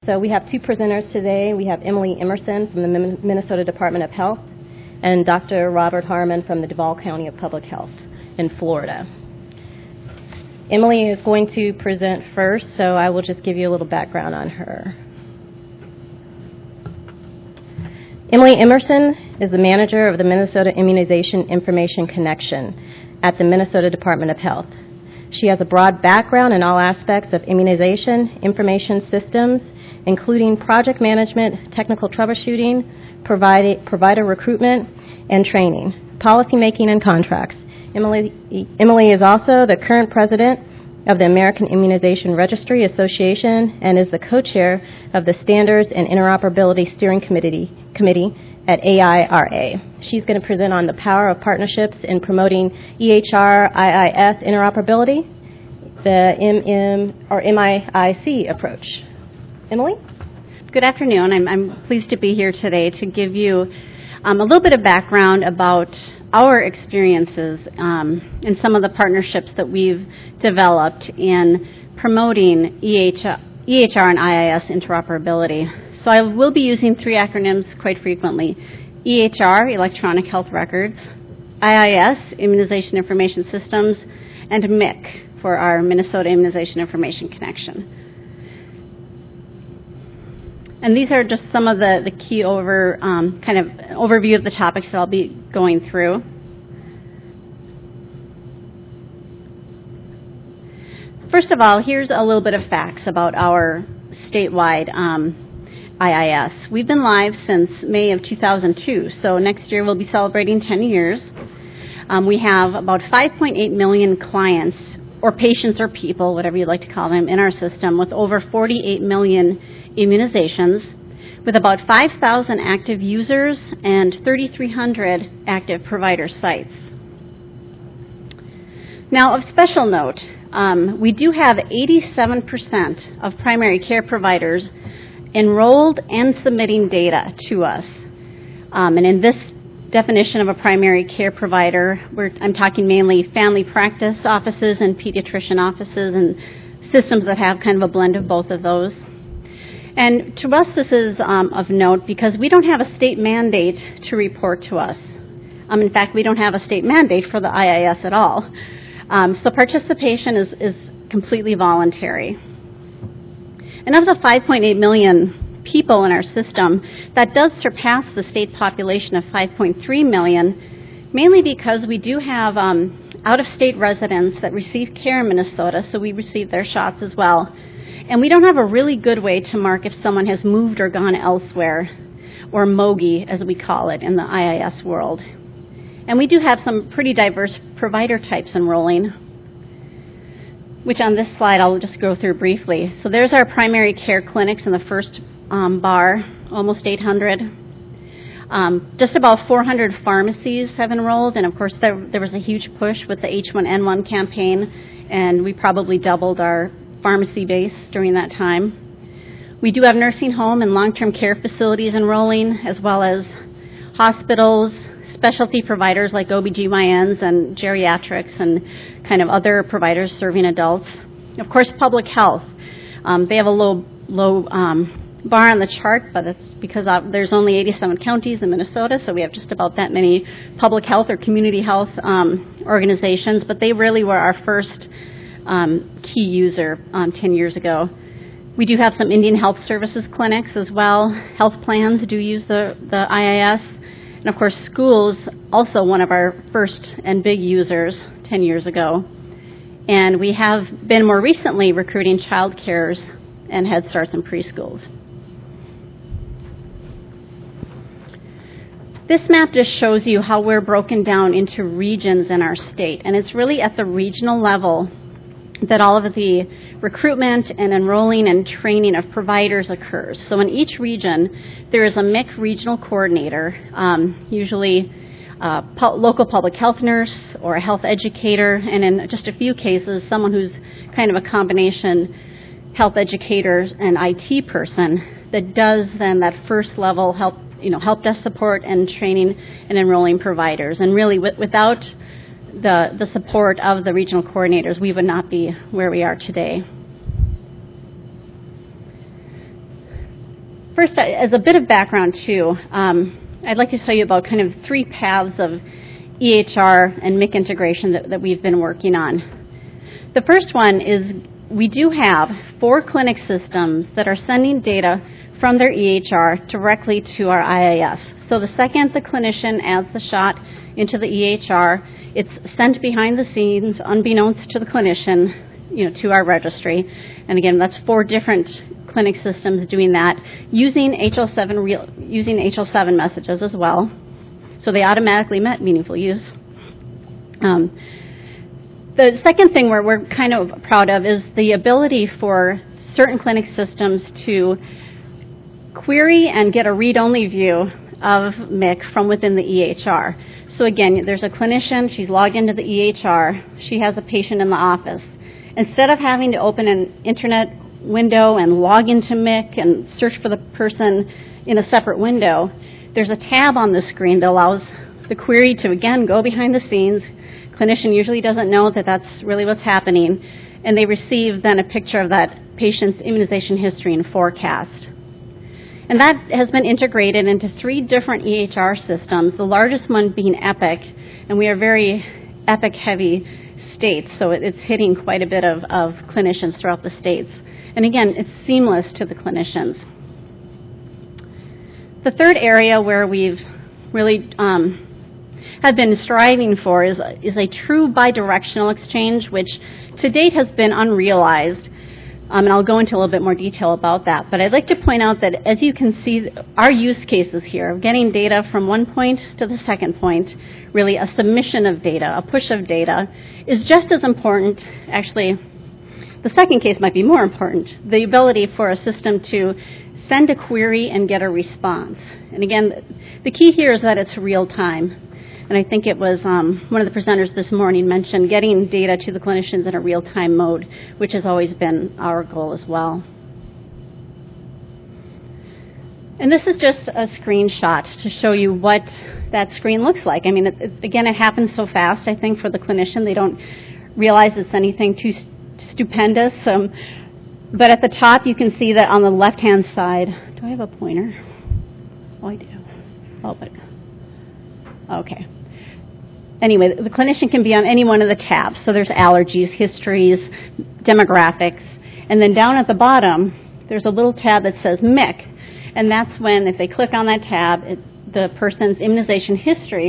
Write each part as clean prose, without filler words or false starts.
So we have two presenters today. We have Emily Emerson from the Minnesota Department of Health and Dr. Robert Harmon from the Duval County of Public Health in Florida. Emily is going to present first, so I will just give you a little background on her. Emily Emerson is the manager of the Minnesota Immunization Information Connection at the Minnesota Department of Health. She has a broad background in all aspects of immunization information systems, including project management, technical troubleshooting, provider recruitment, and training, policymaking, and contracts. Emily is also the current president of the American Immunization Registry Association and is the co-chair of the Standards and Interoperability Steering Committee at AIRA. She's going to present on the power of partnerships in promoting EHR-IIS interoperability, the MIIC approach. Emily? Good afternoon. I'm pleased to be here today to give you a little bit of background about our experiences and some of the partnerships that we've developed in promoting EHR and IIS interoperability. So I will be using three acronyms quite frequently: EHR, Electronic Health Records; IIS, Immunization Information Systems; and MIC for our Minnesota Immunization Information Connection. And these are just some of the key kind of overview of the topics that I'll be going through. First of all, here's a little bit of facts about our statewide IIS. We've been live since May of 2002, so next year we'll be celebrating 10 years. We have about 5.8 million clients, or patients or people, whatever you'd like to call them, in our system, with over 48 million immunizations, with about 5,000 active users and 3,300 active provider sites. Now, of special note, we do have 87% of primary care providers enrolled and submitting data to us. And in this definition of a primary care provider, I'm talking mainly family practice offices and pediatrician offices and systems that have kind of a blend of both of those. And to us, this is of note because we don't have a state mandate to report to us. In fact, we don't have a state mandate for the IIS at all. So participation is completely voluntary. And of the 5.8 million people in our system, that does surpass the state population of 5.3 million, mainly because we do have out-of-state residents that receive care in Minnesota, so we receive their shots as well. And we don't have a really good way to mark if someone has moved or gone elsewhere, or MOGI, as we call it in the IIS world. And we do have some pretty diverse provider types enrolling, which on this slide I'll just go through briefly. So there's our primary care clinics in the first bar, almost 800. Just about 400 pharmacies have enrolled, and of course there was a huge push with the H1N1 campaign, and we probably doubled our pharmacy base during that time. We do have nursing home and long-term care facilities enrolling, as well as hospitals, specialty providers like OBGYNs and geriatrics and kind of other providers serving adults. Of course, public health. They have a low bar on the chart, but it's because there's only 87 counties in Minnesota, so we have just about that many public health or community health organizations, but they really were our first key user 10 years ago. We do have some Indian Health Services clinics as well. Health plans do use the IIS. And of course, schools, also one of our first and big users 10 years ago. And we have been more recently recruiting child cares and Head Starts and preschools. This map just shows you how we're broken down into regions in our state. And it's really at the regional level that all of the recruitment and enrolling and training of providers occurs. So in each region, there is a MIC regional coordinator, usually a local public health nurse or a health educator, and in just a few cases, someone who's kind of a combination health educator and IT person that does then that first level help desk support and training and enrolling providers. And really, without the support of the regional coordinators, we would not be where we are today. first, as a bit of background too, I'd like to tell you about kind of 3 paths of EHR and MIC integration that we've been working on. The first one is we do have 4 clinic systems that are sending data from their EHR directly to our IIS. So the second the clinician adds the shot into the EHR, it's sent behind the scenes, unbeknownst to the clinician, to our registry. And again, that's 4 different clinic systems doing that, using HL7 messages as well. So they automatically met meaningful use. The second thing we're kind of proud of is the ability for certain clinic systems to query and get a read-only view of MIC from within the EHR. So again, there's a clinician, she's logged into the EHR, she has a patient in the office. Instead of having to open an internet window and log into MIC and search for the person in a separate window, there's a tab on the screen that allows the query to, again, go behind the scenes. Clinician usually doesn't know that that's really what's happening, and they receive then a picture of that patient's immunization history and forecast. And that has been integrated into 3 different EHR systems, the largest one being Epic, and we are very Epic-heavy states, so it's hitting quite a bit of clinicians throughout the states. And again, it's seamless to the clinicians. The third area where we've really have been striving for is a true bidirectional exchange, which to date has been unrealized. And I'll go into a little bit more detail about that. But I'd like to point out that, as you can see, our use cases here of getting data from one point to the second point, really a submission of data, a push of data, is just as important. Actually, the second case might be more important, the ability for a system to send a query and get a response. And again, the key here is that it's real time. And I think it was one of the presenters this morning mentioned getting data to the clinicians in a real-time mode, which has always been our goal as well. And this is just a screenshot to show you what that screen looks like. I mean, again, it happens so fast, I think, for the clinician. They don't realize it's anything too stupendous. But at the top, you can see that on the left-hand side, do I have a pointer? Oh, I do. Oh, but... Okay. Anyway, the clinician can be on any one of the tabs. So there's allergies, histories, demographics. And then down at the bottom, there's a little tab that says MIC. And that's when, if they click on that tab, the person's immunization history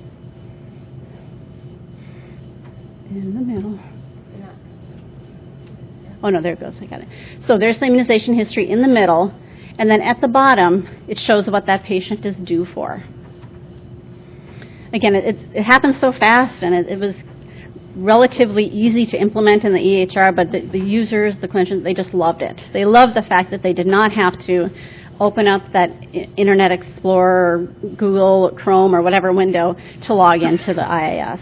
in the middle. Oh, no, there it goes. I got it. So there's the immunization history in the middle. And then at the bottom, it shows what that patient is due for. Again, it happened so fast, and it was relatively easy to implement in the EHR, but the users, the clinicians, they just loved it. They loved the fact that they did not have to open up that Internet Explorer, or Google, Chrome, or whatever window to log into the IIS.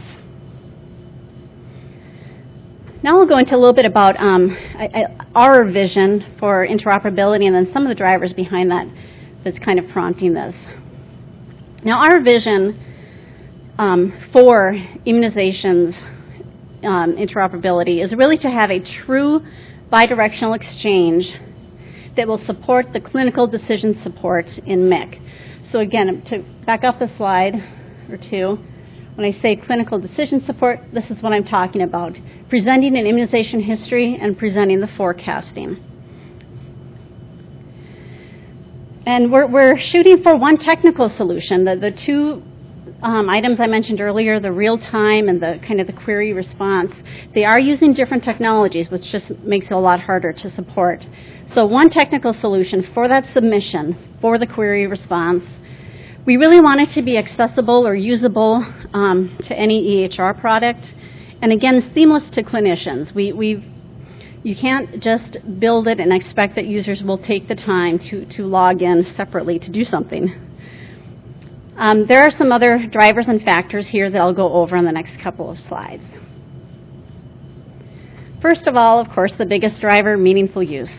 Now we'll go into a little bit about our vision for interoperability and then some of the drivers behind that that's kind of prompting this. Now our vision for immunizations interoperability is really to have a true bidirectional exchange that will support the clinical decision support in MIC. So again, to back up a slide or two, when I say clinical decision support, this is what I'm talking about. Presenting an immunization history and presenting the forecasting. And we're shooting for one technical solution. The 2 items I mentioned earlier, the real-time and the kind of the query response, they are using different technologies, which just makes it a lot harder to support. So one technical solution for that submission, for the query response, we really want it to be accessible or usable to any EHR product. And again, seamless to clinicians. You can't just build it and expect that users will take the time to log in separately to do something. There are some other drivers and factors here that I'll go over in the next couple of slides. First of all, of course, the biggest driver, meaningful use.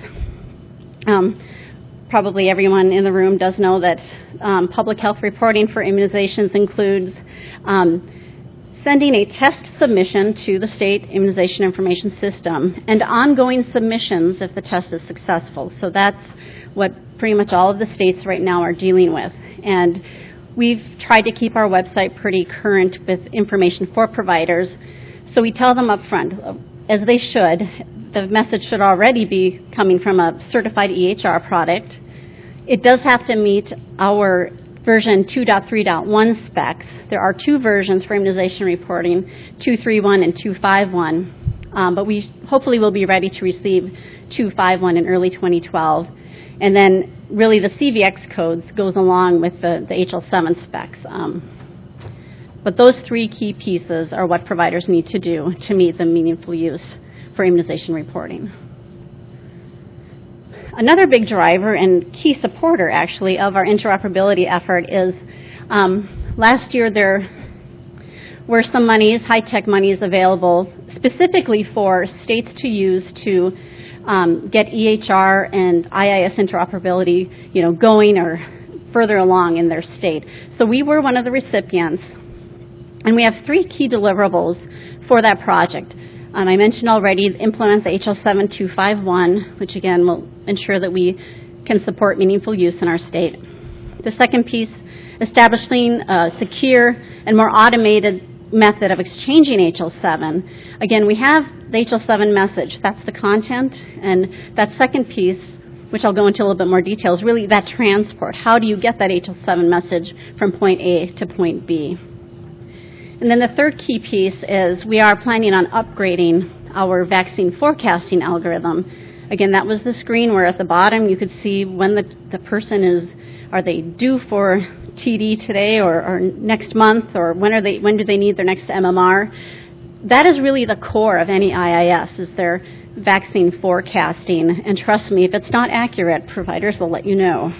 Probably everyone in the room does know that public health reporting for immunizations includes sending a test submission to the state immunization information system, and ongoing submissions if the test is successful. So that's what pretty much all of the states right now are dealing with. And we've tried to keep our website pretty current with information for providers. So we tell them up front, as they should, the message should already be coming from a certified EHR product. It does have to meet our version 2.3.1 specs. There are two versions for immunization reporting, 2.3.1 and 2.5.1, but we hopefully will be ready to receive 2.5.1 in early 2012. And then really the CVX codes goes along with the HL7 specs. But those three key pieces are what providers need to do to meet the meaningful use for immunization reporting. Another big driver and key supporter, actually, of our interoperability effort is last year there were some monies, high-tech monies available specifically for states to use to get EHR and IIS interoperability, going or further along in their state. So we were one of the recipients, and we have three key deliverables for that project. I mentioned already, implement the HL7 251, which again will ensure that we can support meaningful use in our state. The second piece, establishing a secure and more automated method of exchanging HL7. Again, we have the HL7 message. That's the content. And that second piece, which I'll go into a little bit more detail, is really that transport. How do you get that HL7 message from point A to point B? And then the third key piece is we are planning on upgrading our vaccine forecasting algorithm. Again, that was the screen where at the bottom you could see when the person are they due for TD today or next month, or when do they need their next MMR. That is really the core of any IIS, is their vaccine forecasting. And trust me, if it's not accurate, providers will let you know.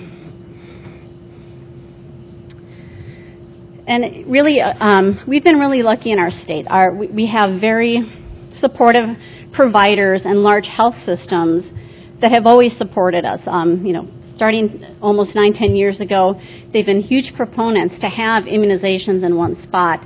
And really, we've been really lucky in our state. We have very supportive providers and large health systems that have always supported us. Starting almost 9-10 years ago, they've been huge proponents to have immunizations in one spot.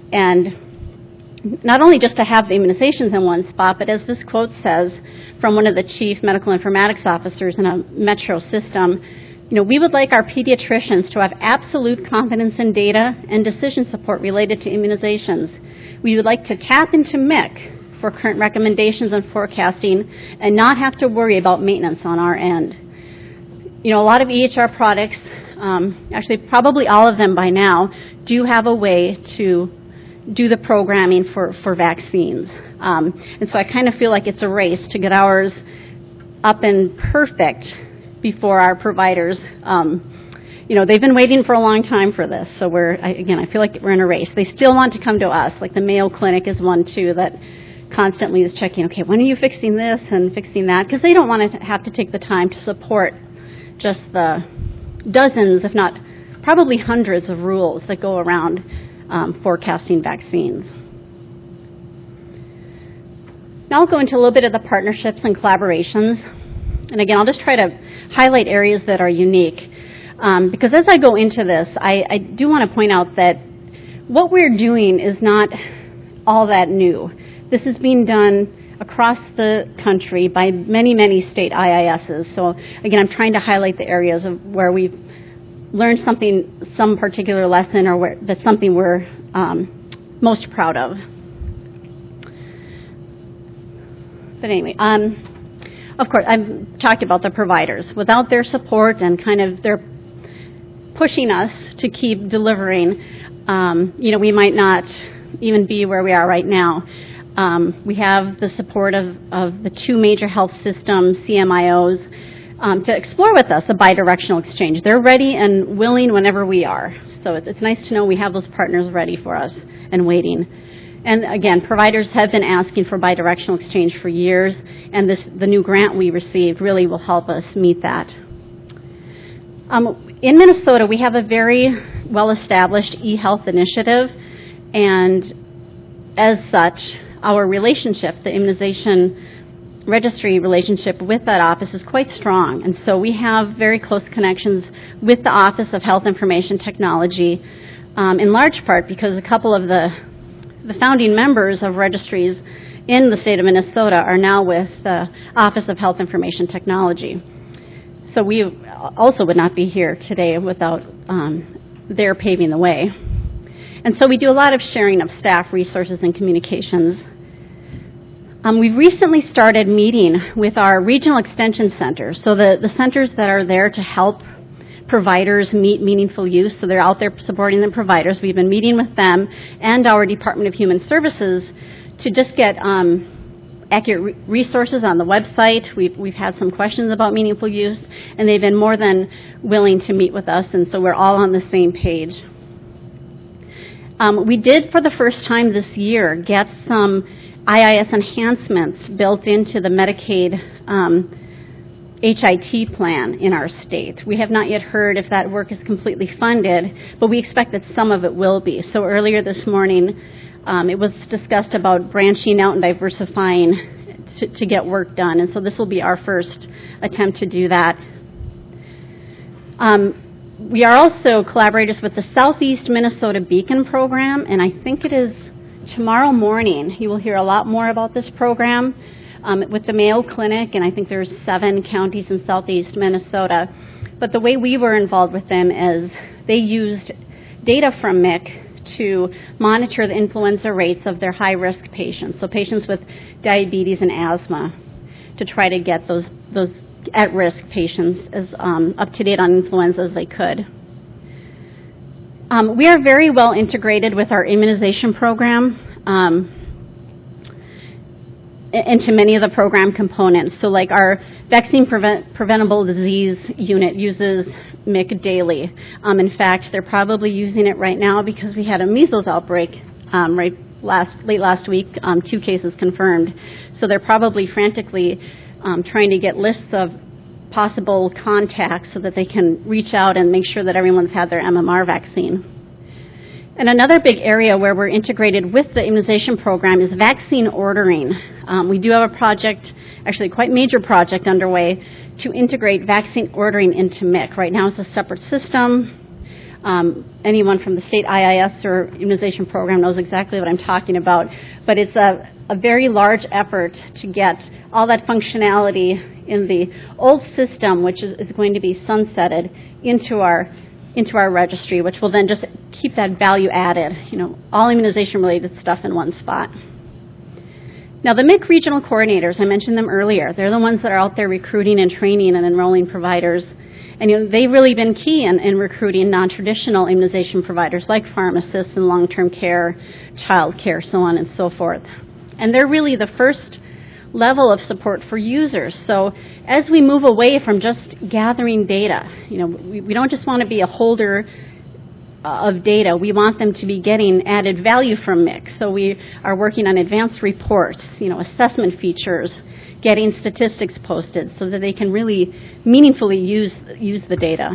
And not only just to have the immunizations in one spot, but as this quote says from one of the chief medical informatics officers in a metro system, we would like our pediatricians to have absolute confidence in data and decision support related to immunizations. We would like to tap into MIC for current recommendations and forecasting and not have to worry about maintenance on our end. A lot of EHR products, actually probably all of them by now, do have a way to do the programming for vaccines. And so I kind of feel like it's a race to get ours up and perfect before our providers. They've been waiting for a long time for this. So I feel like we're in a race. They still want to come to us. Like the Mayo Clinic is one, too, that constantly is checking, okay, when are you fixing this and fixing that? Because they don't want to have to take the time to support just the dozens, if not probably hundreds of rules that go around forecasting vaccines. Now I'll go into a little bit of the partnerships and collaborations. And again, I'll just try to highlight areas that are unique. Because as I go into this, I do want to point out that what we're doing is not all that new. This is being done across the country by many, many state IISs. So again, I'm trying to highlight the areas of where we've learned some particular lesson, or that's something we're most proud of. But anyway, of course, I've talked about the providers. Without their support and kind of their pushing us to keep delivering, we might not even be where we are right now. We have the support of the two major health systems, CMIOs, to explore with us a bidirectional exchange. They're ready and willing whenever we are. So it's nice to know we have those partners ready for us and waiting. And again, providers have been asking for bidirectional exchange for years, and the new grant we received really will help us meet that. In Minnesota, we have a very well-established e-health initiative, and as such, our relationship, the immunization registry relationship with that office is quite strong. And so we have very close connections with the Office of Health Information Technology, in large part because a couple of the the founding members of registries in the state of Minnesota are now with the Office of Health Information Technology. So we also would not be here today without their paving the way. And so we do a lot of sharing of staff resources and communications. We've recently started meeting with our regional extension centers, so the centers that are there to help providers meet meaningful use, so they're out there supporting the providers. We've been meeting with them and our Department of Human Services to just get accurate resources on the website. We've had some questions about meaningful use, and they've been more than willing to meet with us, and so we're all on the same page. We did, for the first time this year, get some IIS enhancements built into the Medicaid HIT plan in our state. We have not yet heard if that work is completely funded, but we expect that some of it will be. So earlier this morning, it was discussed about branching out and diversifying to get work done, and so this will be our first attempt to do that. We are also collaborators with the Southeast Minnesota Beacon program, and I think it is tomorrow morning. You will hear a lot more about this program with the Mayo Clinic, and I think there's 7 counties in Southeast Minnesota. But the way we were involved with them is they used data from MIC to monitor the influenza rates of their high-risk patients, so patients with diabetes and asthma, to try to get those at-risk patients as up-to-date on influenza as they could. We are very well integrated with our immunization program into many of the program components. So like our vaccine preventable disease unit uses MIC daily. In fact, they're probably using it right now because we had a measles outbreak late last week, 2 cases confirmed. So they're probably frantically trying to get lists of possible contacts so that they can reach out and make sure that everyone's had their MMR vaccine. And another big area where we're integrated with the immunization program is vaccine ordering. We do have a project, actually quite major project underway, to integrate vaccine ordering into MIC. Right now it's a separate system. Anyone from the state IIS or immunization program knows exactly what I'm talking about. But it's a very large effort to get all that functionality in the old system, which is going to be sunsetted, into our registry, which will then just keep that value added, all immunization-related stuff in one spot. Now, the MIC regional coordinators, I mentioned them earlier. They're the ones that are out there recruiting and training and enrolling providers. And they've really been key in recruiting non-traditional immunization providers like pharmacists and long-term care, child care, so on and so forth. And they're really the first level of support for users. So as we move away from just gathering data, we don't just want to be a holder of data. We want them to be getting added value from MIC. So we are working on advanced reports, assessment features, getting statistics posted so that they can really meaningfully use the data.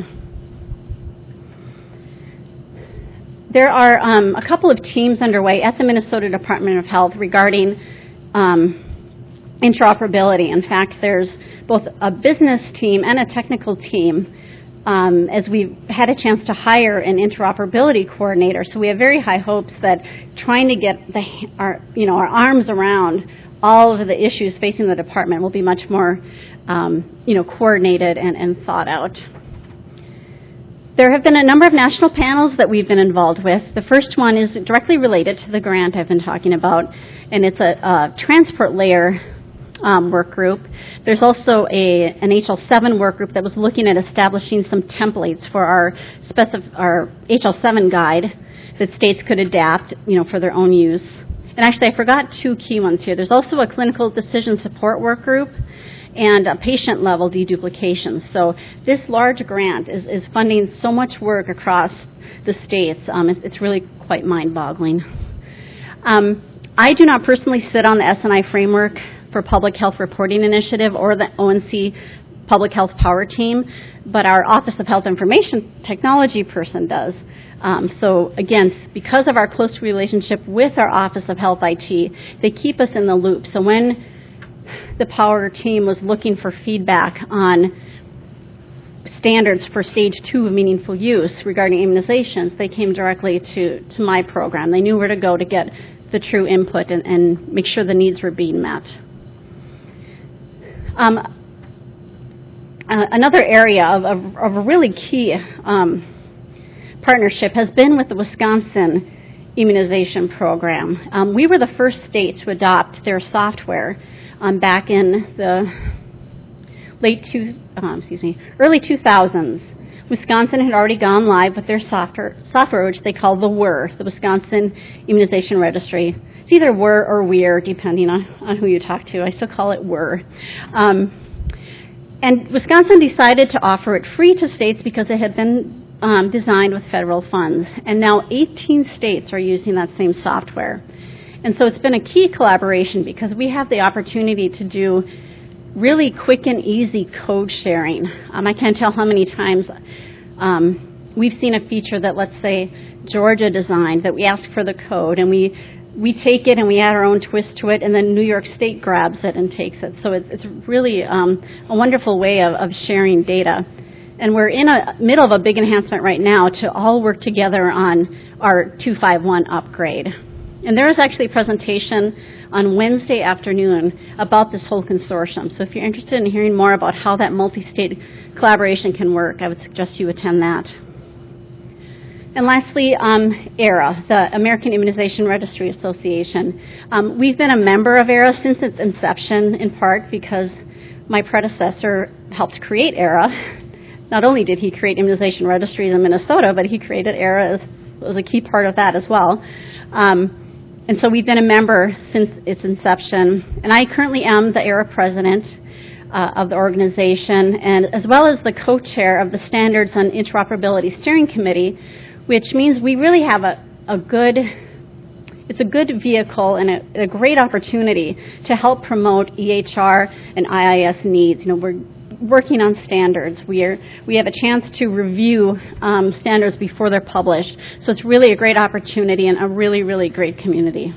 There are a couple of teams underway at the Minnesota Department of Health regarding interoperability. In fact, there's both a business team and a technical team, as we've had a chance to hire an interoperability coordinator. So we have very high hopes that trying to get our arms around all of the issues facing the department will be much more coordinated and thought out. There have been a number of national panels that we've been involved with. The first one is directly related to the grant I've been talking about, and it's a transport layer work group. There's also an HL7 work group that was looking at establishing some templates for our HL7 guide that states could adapt, for their own use. And actually, I forgot 2 key ones here. There's also a clinical decision support work group and a patient-level deduplication. So this large grant is funding so much work across the states. It's really quite mind-boggling. I do not personally sit on the S&I framework for Public Health Reporting Initiative or the ONC Public Health Power Team, but our Office of Health Information Technology person does. So again, because of our close relationship with our Office of Health IT, they keep us in the loop. So when the Power team was looking for feedback on standards for stage 2 of meaningful use regarding immunizations, they came directly to my program. They knew where to go to get the true input and make sure the needs were being met. Another area of a really key partnership has been with the Wisconsin immunization program. We were the first state to adopt their software back in the early 2000s. Wisconsin had already gone live with their software, which they call the WIR, the Wisconsin Immunization Registry. It's either WIR or WEIR, depending on who you talk to. I still call it WIR. And Wisconsin decided to offer it free to states because it had been designed with federal funds. And now 18 states are using that same software. And so it's been a key collaboration because we have the opportunity to do really quick and easy code sharing. I can't tell how many times we've seen a feature that, let's say, Georgia designed, that we ask for the code, and we take it and we add our own twist to it, and then New York State grabs it and takes it. So it's really a wonderful way of sharing data. And we're in the middle of a big enhancement right now to all work together on our 251 upgrade. And there is actually a presentation on Wednesday afternoon about this whole consortium. So if you're interested in hearing more about how that multi-state collaboration can work, I would suggest you attend that. And lastly, ARA, the American Immunization Registry Association. We've been a member of ARA since its inception, in part because my predecessor helped create ARA. Not only did he create immunization registries in Minnesota, but he created ARA as a key part of that as well. And so we've been a member since its inception. And I currently am the ARA president of the organization, and as well as the co-chair of the Standards on Interoperability Steering Committee, which means we really have a good vehicle and a great opportunity to help promote EHR and IIS needs. You know, we're working on standards. We have a chance to review standards before they're published. So it's really a great opportunity and a really, really great community.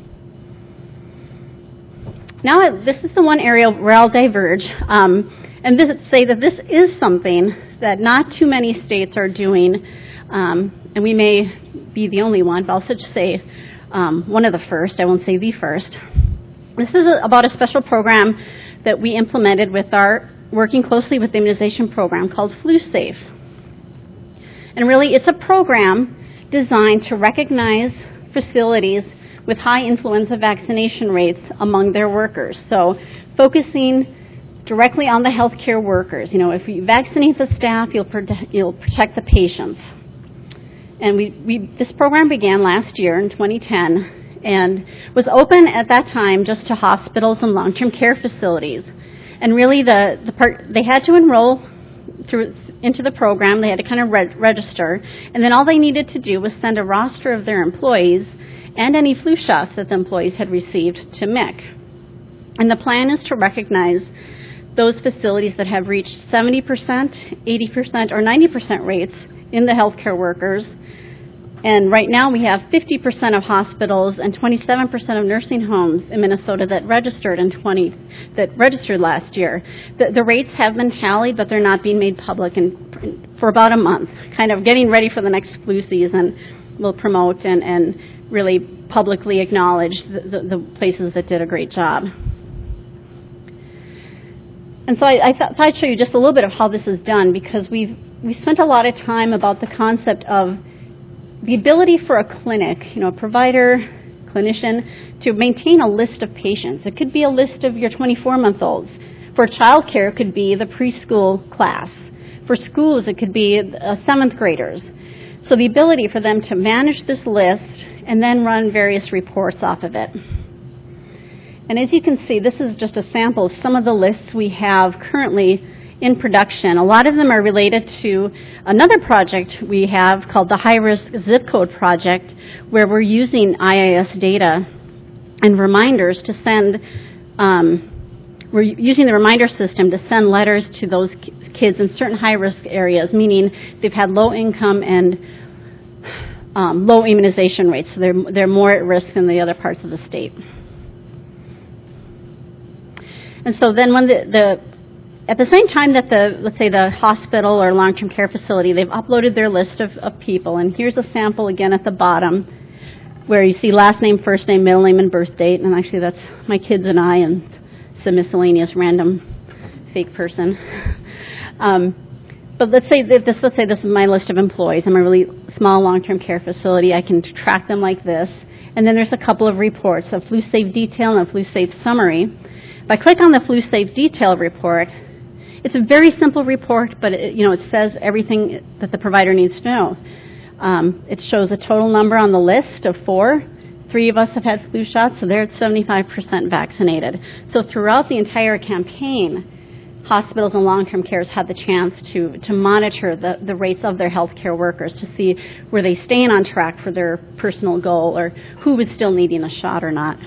Now, this is the one area where I'll diverge and say that this is something that not too many states are doing, and we may be the only one, but I'll just say one of the first. I won't say the first. This is about a special program that we implemented with working closely with the immunization program called FluSafe. And really, it's a program designed to recognize facilities with high influenza vaccination rates among their workers. So focusing directly on the healthcare workers. You know, if you vaccinate the staff, you'll protect the patients. And this program began last year in 2010 and was open at that time just to hospitals and long-term care facilities. And really, they had to enroll into the program. They had to kind of register. And then all they needed to do was send a roster of their employees and any flu shots that the employees had received to MIC. And the plan is to recognize those facilities that have reached 70%, 80%, or 90% rates in the healthcare workers. And right now we have 50% of hospitals and 27% of nursing homes in Minnesota that registered last year. The rates have been tallied, but they're not being made public for about a month, kind of getting ready for the next flu season. We'll promote and really publicly acknowledge the places that did a great job. And so I thought I'd show you just a little bit of how this is done, because we spent a lot of time about the concept of the ability for a clinic, a provider, clinician, to maintain a list of patients. It could be a list of your 24-month-olds. For childcare, it could be the preschool class. For schools, it could be 7th graders. So the ability for them to manage this list and then run various reports off of it. And as you can see, this is just a sample of some of the lists we have currently in production. A lot of them are related to another project we have called the High Risk Zip Code Project, where we're using IIS data and reminders to send, we're using the reminder system to send letters to those kids in certain high-risk areas, meaning they've had low income and low immunization rates, so they're more at risk than the other parts of the state. And so then when at the same time that let's say the hospital or long-term care facility, they've uploaded their list of people, and here's a sample again at the bottom. where you see last name, first name, middle name, and birth date. And actually that's my kids and I, and it's a miscellaneous random fake person. But let's say this is my list of employees. I'm a really small long-term care facility. I can track them like this. And then there's a couple of reports, a flu safe detail and a flu safe summary. If I click on the flu safe detail report, it's a very simple report, but it says everything that the provider needs to know. It shows a total number on the list of 4. 3 of us have had flu shots, so they're at 75% vaccinated. So throughout the entire campaign, hospitals and long-term cares had the chance to monitor the rates of their healthcare workers to see were they staying on track for their personal goal or who was still needing a shot or not.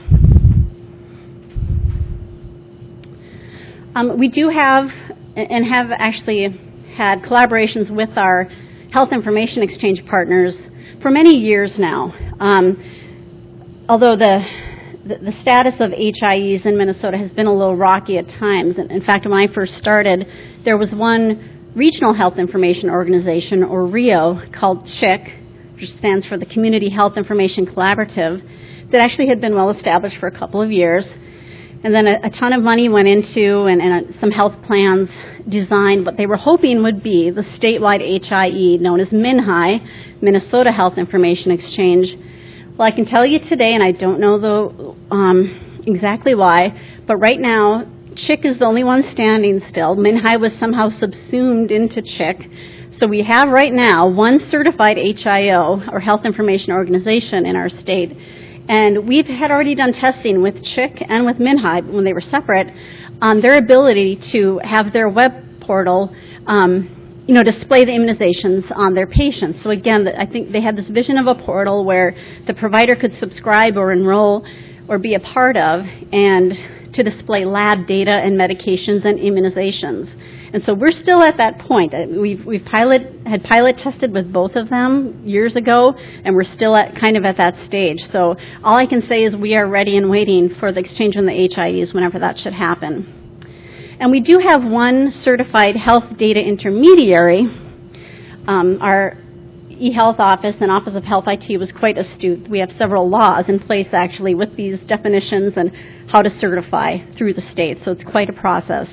We do have and have actually had collaborations with our health information exchange partners for many years now. Although the status of HIEs in Minnesota has been a little rocky at times. In fact, when I first started, there was one regional health information organization, or RIO, called CHIC, which stands for the Community Health Information Collaborative, that actually had been well established for a couple of years. And then a ton of money went into and some health plans designed what they were hoping would be the statewide HIE known as MinHI, Minnesota Health Information Exchange. Well, I can tell you today, and I don't know exactly why, but right now, CHIC is the only one standing still. MinHI was somehow subsumed into CHIC. So we have right now one certified HIO, or Health Information Organization, in our state. And we've had already done testing with CHIC and with MinHI, when they were separate, on their ability to have their web portal display the immunizations on their patients. So again, I think they had this vision of a portal where the provider could subscribe or enroll or be a part of, and to display lab data and medications and immunizations. And so we're still at that point. We've had pilot tested with both of them years ago, and we're still at that stage. So all I can say is we are ready and waiting for the exchange on the HIEs whenever that should happen. And we do have one certified health data intermediary. Our eHealth office and Office of Health IT was quite astute. We have several laws in place, actually, with these definitions and how to certify through the state. So it's quite a process.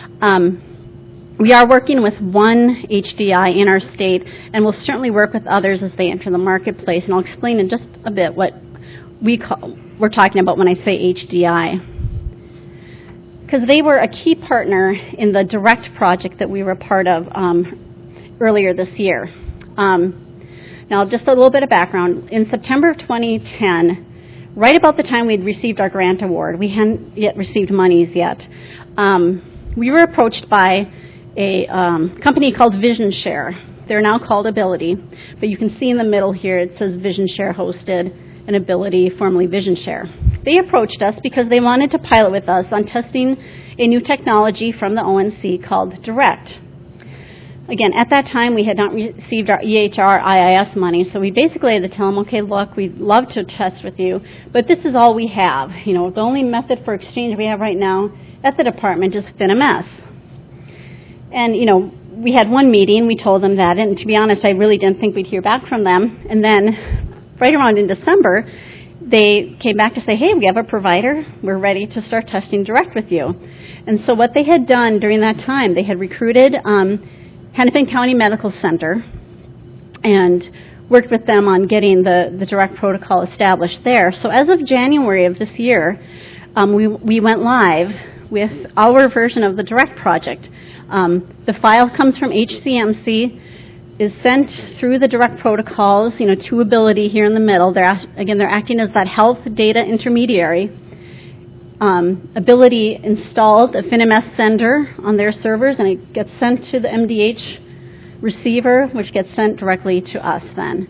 We are working with one HDI in our state, and we'll certainly work with others as they enter the marketplace. And I'll explain in just a bit what we're talking about when I say HDI. Because they were a key partner in the DIRECT project that we were part of earlier this year. Now, just a little bit of background. In September of 2010, right about the time we'd received our grant award, we hadn't yet received monies yet, we were approached by a company called VisionShare. They're now called Ability, but you can see in the middle here it says VisionShare hosted and Ability, formerly VisionShare. They approached us because they wanted to pilot with us on testing a new technology from the ONC called DIRECT. Again, at that time, we had not received our EHR IIS money, so we basically had to tell them, okay, look, we'd love to test with you, but this is all we have. The only method for exchange we have right now at the department is FinMS. And, we had one meeting, we told them that, and to be honest, I really didn't think we'd hear back from them. And then, right around in December, they came back to say, hey, we have a provider, we're ready to start testing DIRECT with you. And so what they had done during that time, they had recruited Hennepin County Medical Center and worked with them on getting the DIRECT protocol established there. So as of January of this year, we went live with our version of the DIRECT project. The file comes from HCMC, is sent through the DIRECT protocols, to Ability here in the middle. They're acting as that health data intermediary. Ability installed a FinMS sender on their servers, and it gets sent to the MDH receiver, which gets sent directly to us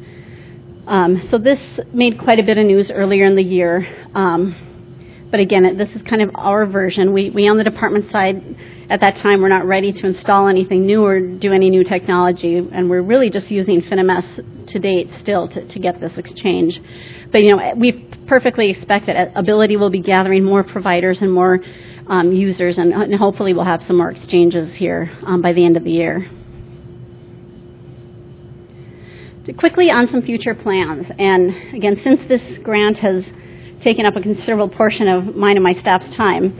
then. So this made quite a bit of news earlier in the year. But again, this is kind of our version. We on the department side, at that time, we're not ready to install anything new or do any new technology, and we're really just using FinMS to date still to get this exchange. But, we perfectly expect that Ability will be gathering more providers and more users, and hopefully we'll have some more exchanges here by the end of the year. Quickly on some future plans, and again, since this grant has taken up a considerable portion of mine and my staff's time,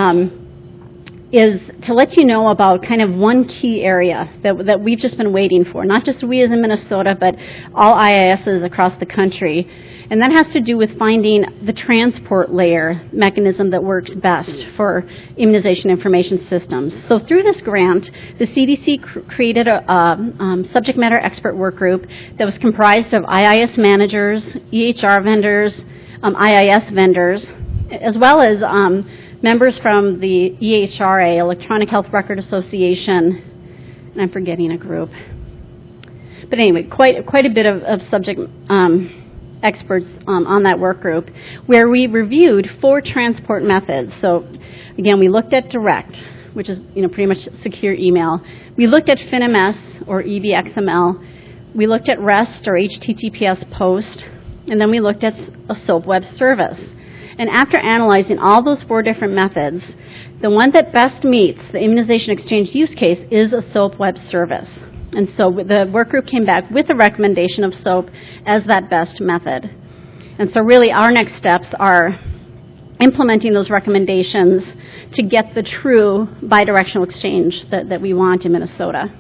is to let you know about kind of one key area that we've just been waiting for, not just we as in Minnesota, but all IISs across the country. And that has to do with finding the transport layer mechanism that works best for immunization information systems. So through this grant, the CDC created a subject matter expert work group that was comprised of IIS managers, EHR vendors, IIS vendors, as well as members from the EHRA, Electronic Health Record Association, and I'm forgetting a group. But anyway, quite a bit of subject experts on that work group, where we reviewed 4 transport methods. So again, we looked at direct, which is pretty much secure email. We looked at FinMS or EBXML. We looked at REST or HTTPS post, and then we looked at a SOAP web service. And after analyzing all those 4 different methods, the one that best meets the immunization exchange use case is a SOAP web service. And so the work group came back with a recommendation of SOAP as that best method. And so really our next steps are implementing those recommendations to get the true bidirectional exchange that we want in Minnesota.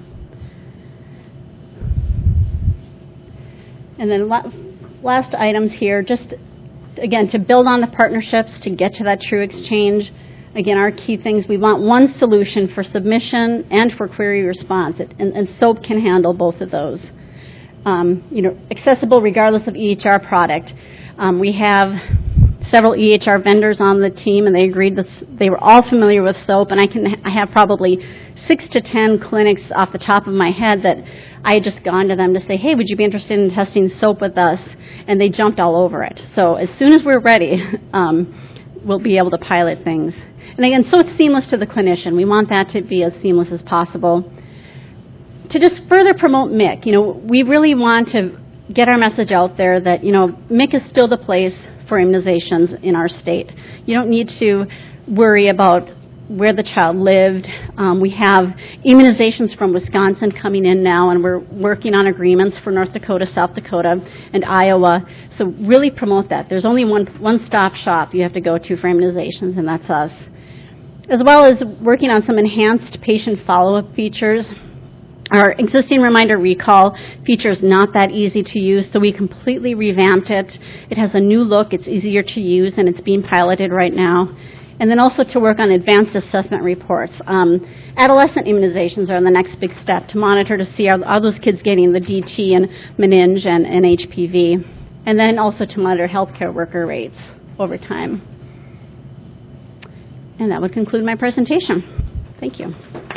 And then last items here, just again, to build on the partnerships to get to that true exchange. Again, our key things, we want one solution for submission and for query response, and SOAP can handle both of those. Accessible regardless of EHR product. We have several EHR vendors on the team, and they agreed that they were all familiar with SOAP, and I have probably 6 to 10 clinics off the top of my head that I had just gone to them to say, hey, would you be interested in testing SOAP with us? And they jumped all over it. So as soon as we're ready, we'll be able to pilot things. And again, so it's seamless to the clinician. We want that to be as seamless as possible. To just further promote MIC, we really want to get our message out there that, MIC is still the place for immunizations in our state. You don't need to worry about where the child lived. We have immunizations from Wisconsin coming in now, and we're working on agreements for North Dakota, South Dakota, and Iowa. So really promote that. There's only one-stop shop you have to go to for immunizations, and that's us. As well as working on some enhanced patient follow-up features. Our existing reminder recall feature is not that easy to use, so we completely revamped it. It has a new look. It's easier to use, and it's being piloted right now. And then also to work on advanced assessment reports. Adolescent immunizations are the next big step to monitor to see are those kids getting the DT and meninge and HPV. And then also to monitor healthcare worker rates over time. And that would conclude my presentation. Thank you.